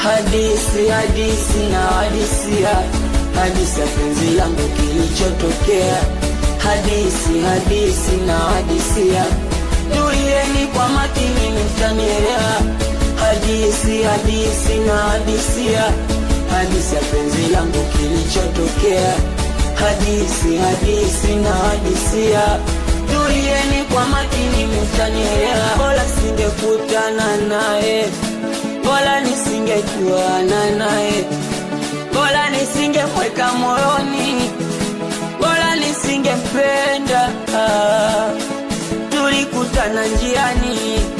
Hadisi na hadisia, hadisi ya penzi langu kilichotokea. Hadisi na hadisia, tulieni kwa makini mtanielewa. Hadisi na hadisia, hadisi ya penzi langu kilichotokea. Hadisi na hadisia, tulieni kwa makini mtanielewa. Bora singekutana naye, bora nisingejuana naye, bora nisingemweka moyoni, bora nisingempenda. Tulikutana njiani,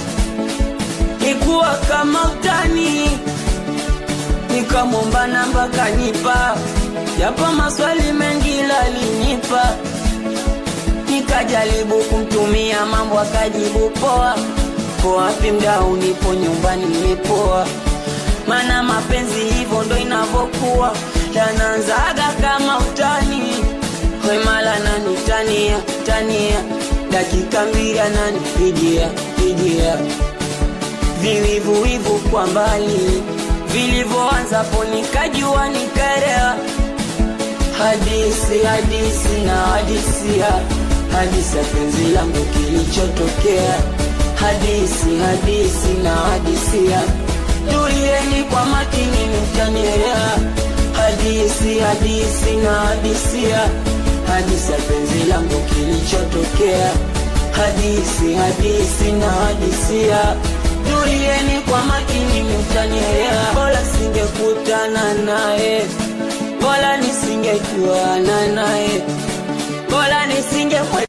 ikuwa kama utani, nikamwomba namba kanipa, japo maswali mengi alinipa. Nikajaribu kumtumia mambo akajibu poa. Kwa wapi mdau, nipo nyumbani nimepoa. Mana mapenzi hivyo ndo inavyokuwa, yanaanzaga kama utani. Wemala nani tania, dakika mbili ananipigia. Viwivu kwa mbali, vilivyoanza po nikajua nikaelewa. Hadisi na hadisia, hadisi ya penzi langu kilichotokea. Hadisi na hadisia, tulieni kwa makini mtanielewa. Hadisi na hadisia, hadisi ya penzi langu kilichotokea. Hadisi na hadisia, tulieni kwa makini mtanielewa. Bora singekutana naye, bora nisingejuana naye, bora nisingemweka